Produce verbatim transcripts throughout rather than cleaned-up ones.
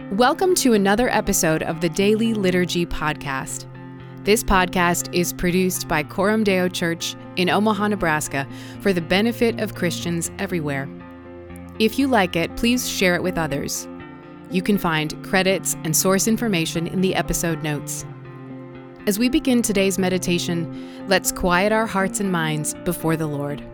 Welcome to another episode of the Daily Liturgy Podcast. This podcast is produced by Coram Deo Church in Omaha, Nebraska, for the benefit of Christians everywhere. If you like it, please share it with others. You can find credits and source information in the episode notes. As we begin today's meditation, let's quiet our hearts and minds before the Lord.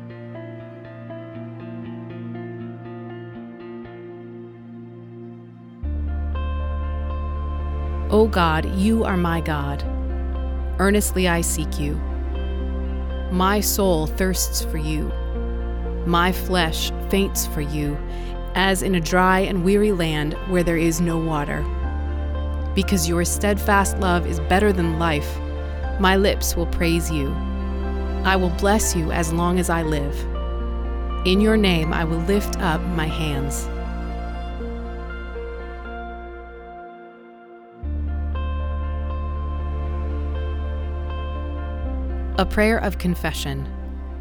O God, you are my God. Earnestly I seek you. My soul thirsts for you. My flesh faints for you, as in a dry and weary land where there is no water. Because your steadfast love is better than life, my lips will praise you. I will bless you as long as I live. In your name I will lift up my hands. A prayer of confession.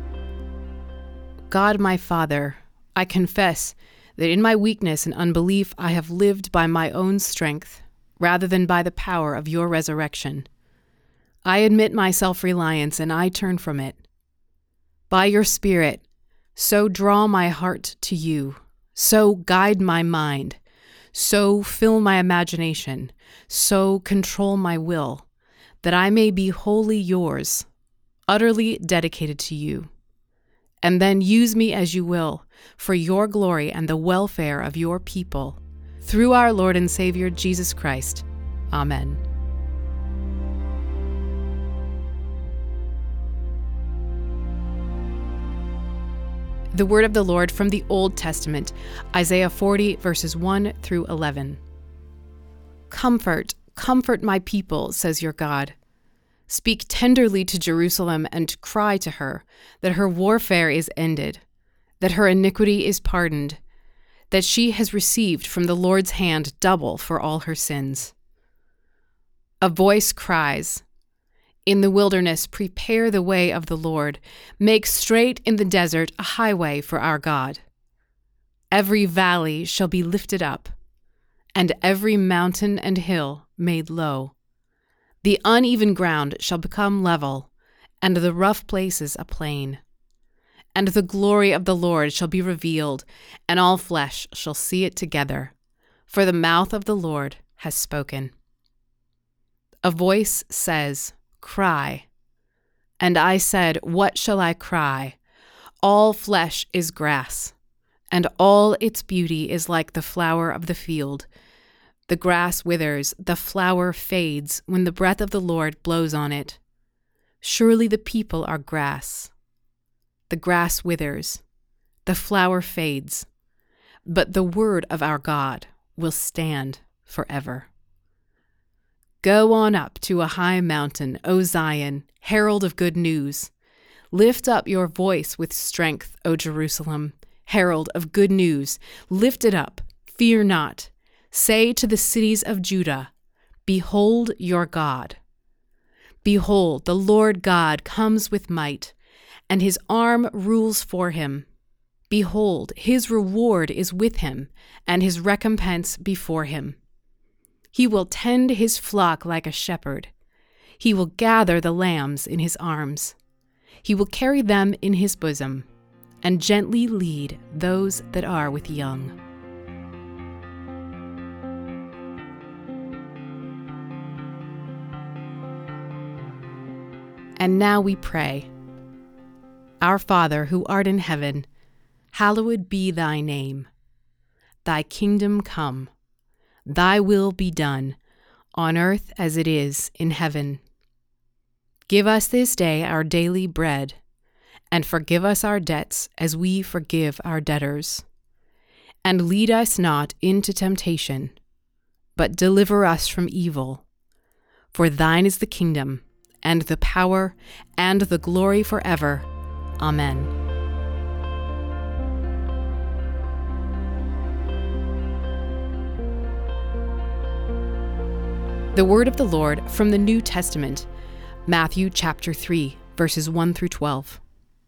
God, my Father, I confess that in my weakness and unbelief I have lived by my own strength, rather than by the power of your resurrection. I admit my self-reliance and I turn from it. By your Spirit, so draw my heart to you, so guide my mind, so fill my imagination, so control my will, that I may be wholly yours, utterly dedicated to you. And then use me as you will, for your glory and the welfare of your people. Through our Lord and Savior, Jesus Christ. Amen. The word of the Lord from the Old Testament, Isaiah forty, verses one through eleven. Comfort, comfort my people, says your God. Speak tenderly to Jerusalem and cry to her that her warfare is ended, that her iniquity is pardoned, that she has received from the Lord's hand double for all her sins. A voice cries, "In the wilderness prepare the way of the Lord, make straight in the desert a highway for our God. Every valley shall be lifted up, and every mountain and hill made low. The uneven ground shall become level, and the rough places a plain. And the glory of the Lord shall be revealed, and all flesh shall see it together, for the mouth of the Lord has spoken." A voice says, "Cry." And I said, "What shall I cry? All flesh is grass, and all its beauty is like the flower of the field. The grass withers, the flower fades, when the breath of the Lord blows on it. Surely the people are grass. The grass withers, the flower fades, but the word of our God will stand forever. Go on up to a high mountain, O Zion, herald of good news. Lift up your voice with strength, O Jerusalem, herald of good news. Lift it up, fear not. Say to the cities of Judah, "Behold your God. Behold, the Lord God comes with might, and his arm rules for him. Behold, his reward is with him, and his recompense before him. He will tend his flock like a shepherd. He will gather the lambs in his arms. He will carry them in his bosom, and gently lead those that are with young." And now we pray. Our Father, who art in heaven, hallowed be thy name. Thy kingdom come. Thy will be done, on earth as it is in heaven. Give us this day our daily bread, and forgive us our debts as we forgive our debtors. And lead us not into temptation, but deliver us from evil. For thine is the kingdom, and the power, and the glory forever. Amen. The word of the Lord from the New Testament, Matthew chapter three, verses one through twelve.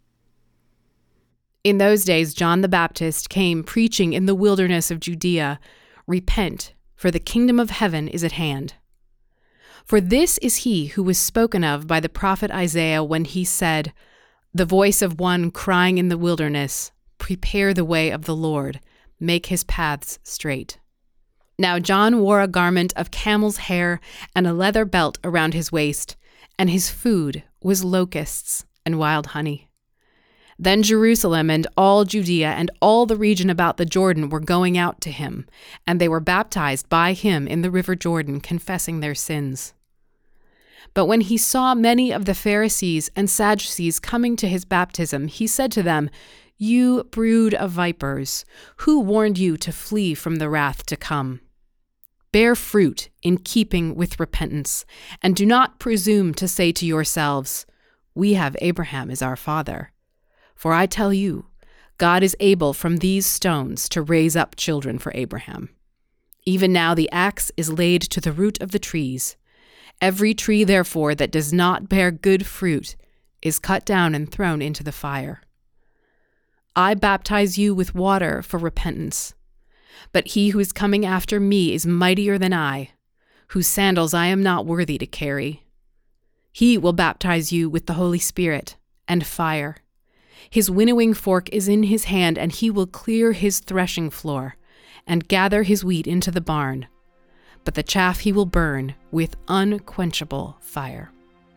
In those days John the Baptist came preaching in the wilderness of Judea, "Repent, for the kingdom of heaven is at hand. For this is he who was spoken of by the prophet Isaiah when he said, "The voice of one crying in the wilderness, prepare the way of the Lord, make his paths straight." Now John wore a garment of camel's hair and a leather belt around his waist, and his food was locusts and wild honey. Then Jerusalem and all Judea and all the region about the Jordan were going out to him, and they were baptized by him in the river Jordan, confessing their sins. But when he saw many of the Pharisees and Sadducees coming to his baptism, he said to them, "You brood of vipers, who warned you to flee from the wrath to come? Bear fruit in keeping with repentance, and do not presume to say to yourselves, 'We have Abraham as our father.' For I tell you, God is able from these stones to raise up children for Abraham. Even now the axe is laid to the root of the trees. Every tree, therefore, that does not bear good fruit is cut down and thrown into the fire. I baptize you with water for repentance, but he who is coming after me is mightier than I, whose sandals I am not worthy to carry. He will baptize you with the Holy Spirit and fire. His winnowing fork is in his hand, and he will clear his threshing floor and gather his wheat into the barn, but the chaff he will burn with unquenchable fire."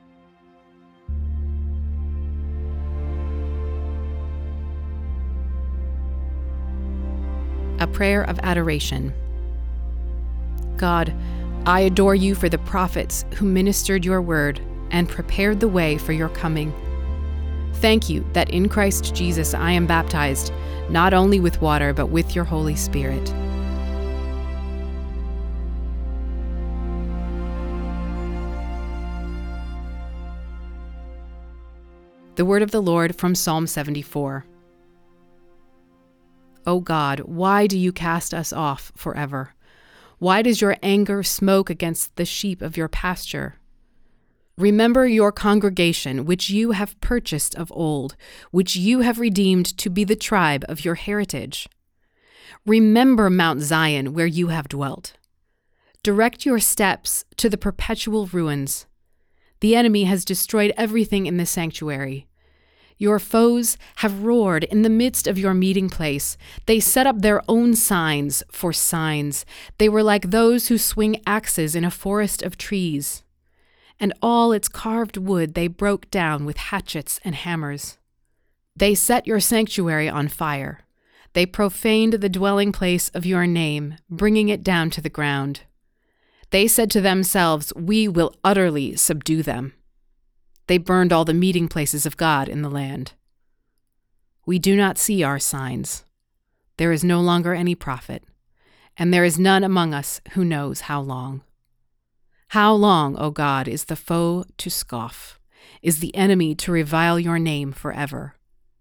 A prayer of adoration. God, I adore you for the prophets who ministered your word and prepared the way for your coming. Thank you that in Christ Jesus I am baptized, not only with water, but with your Holy Spirit. The word of the Lord from Psalm seventy-four. O God, why do you cast us off forever? Why does your anger smoke against the sheep of your pasture? Remember your congregation, which you have purchased of old, which you have redeemed to be the tribe of your heritage. Remember Mount Zion, where you have dwelt. Direct your steps to the perpetual ruins. The enemy has destroyed everything in the sanctuary. Your foes have roared in the midst of your meeting place. They set up their own signs for signs. They were like those who swing axes in a forest of trees. And all its carved wood they broke down with hatchets and hammers. They set your sanctuary on fire. They profaned the dwelling place of your name, bringing it down to the ground. They said to themselves, "We will utterly subdue them." They burned all the meeting places of God in the land. We do not see our signs. There is no longer any prophet, and there is none among us who knows how long. How long, O God, is the foe to scoff? Is the enemy to revile your name forever?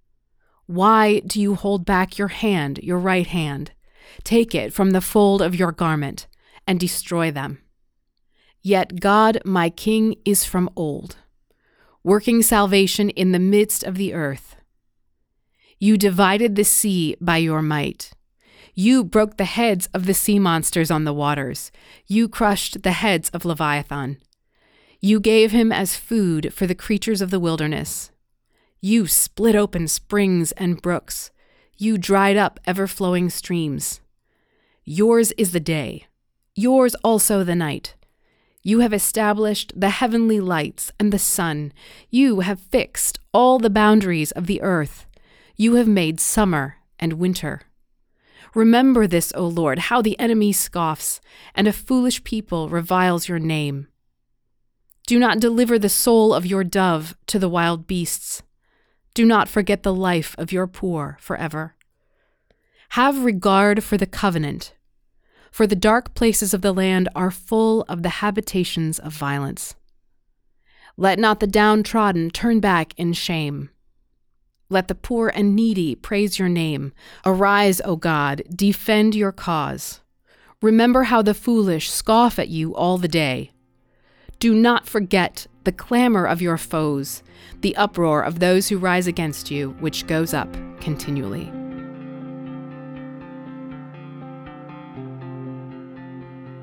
Why do you hold back your hand, your right hand? Take it from the fold of your garment and destroy them. Yet God, my King, is from old, working salvation in the midst of the earth. You divided the sea by your might. You broke the heads of the sea monsters on the waters. You crushed the heads of Leviathan. You gave him as food for the creatures of the wilderness. You split open springs and brooks. You dried up ever-flowing streams. Yours is the day, yours also the night. You have established the heavenly lights and the sun. You have fixed all the boundaries of the earth. You have made summer and winter. Remember this, O Lord, how the enemy scoffs, and a foolish people reviles your name. Do not deliver the soul of your dove to the wild beasts. Do not forget the life of your poor forever. Have regard for the covenant, for the dark places of the land are full of the habitations of violence. Let not the downtrodden turn back in shame. Let the poor and needy praise your name. Arise, O God, defend your cause. Remember how the foolish scoff at you all the day. Do not forget the clamor of your foes, the uproar of those who rise against you, which goes up continually.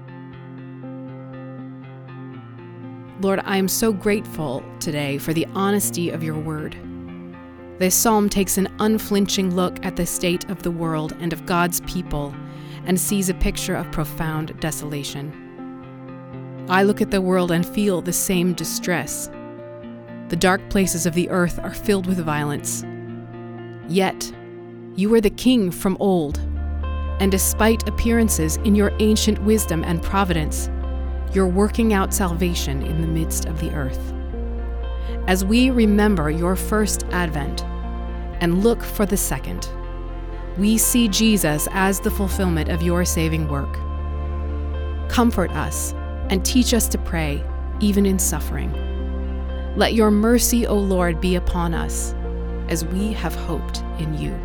Lord, I am so grateful today for the honesty of your word. This psalm takes an unflinching look at the state of the world and of God's people and sees a picture of profound desolation. I look at the world and feel the same distress. The dark places of the earth are filled with violence. Yet, you are the king from old, and despite appearances in your ancient wisdom and providence, you're working out salvation in the midst of the earth. As we remember your first advent and look for the second, we see Jesus as the fulfillment of your saving work. Comfort us and teach us to pray, even in suffering. Let your mercy, O Lord, be upon us, as we have hoped in you.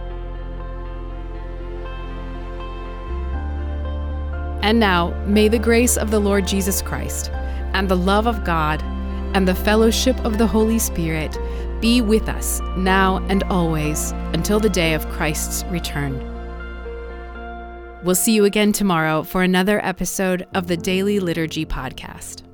And now, may the grace of the Lord Jesus Christ, and the love of God, and the fellowship of the Holy Spirit be with us now and always until the day of Christ's return. We'll see you again tomorrow for another episode of the Daily Liturgy Podcast.